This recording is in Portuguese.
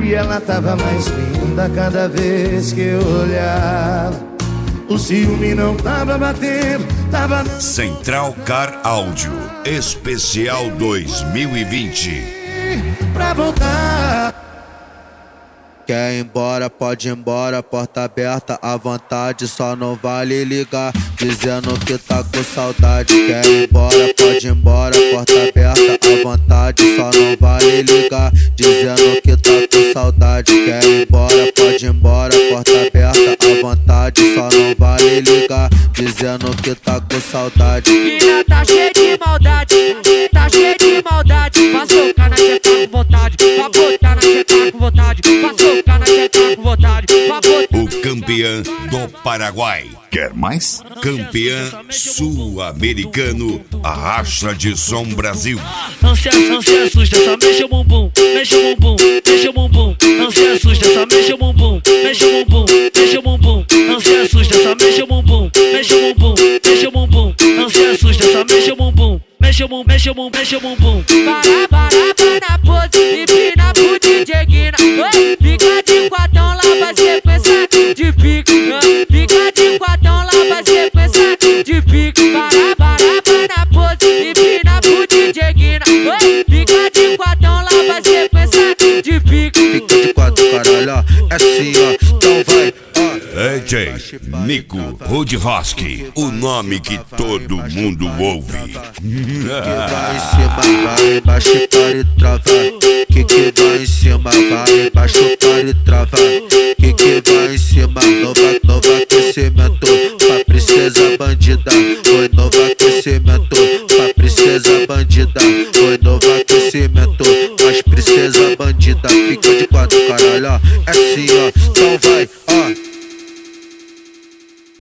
E ela tava mais linda cada vez que eu olhava. O ciúme não tava batendo, tava... Central Car Áudio Especial 2020. Pra voltar. Quer ir embora, pode ir embora, porta aberta à vontade, só não vale ligar, dizendo que tá com saudade. Quer ir embora, pode ir embora, porta aberta à vontade, só não vale ligar, dizendo que tá com saudade. Quer ir embora, pode ir embora, porta aberta à vontade, só não vale ligar, dizendo que tá com saudade. Mina tá cheia de maldade, tá cheia de maldade, pra socar na tcheca com vontade, pra botar na tcheca com vontade, pra socar na tcheca com vontade, pra botar. O campeão do Paraguai. Quer mais? Campeão sul-americano, Arrasta de Som Brasil. Não se assusta, só mexe o bumbum, mexe o bumbum, mexe o bumbum. Não se assusta, só mexe o bumbum, mexe o bumbum, mexe o bumbum. Não se assusta, só mexe o bumbum, mexe o bumbum, mexe o bumbum. Não se assusta, só mexe o bumbum, mexe o bumbum, mexe o bumbum, mexe o bumbum. Para na pose, empina pro DJ Guina. Fica de quatão, lá vai sequência de pique. Fica de quatão, lá vai sequência de pique. Para na pose, empina pro DJ Guina. Fica de quatão, lá vai sequência de pique. Fica de quatro, caralho, ó, é assim, ó, então vai, ó. DJ Nico Rudroski, o nome que todo mundo ouve. Que vai em cima, vai embaixo para e travar. Que vai em cima, vai embaixo para e travar. Que vai em cima, novo aquecimento pra princesa bandida. Oi, novo aquecimento pra princesa bandida. Oi, novo aquecimento mas princesa bandida. Fica de quatro, caralho, ó, é assim, ó, então vai, ó.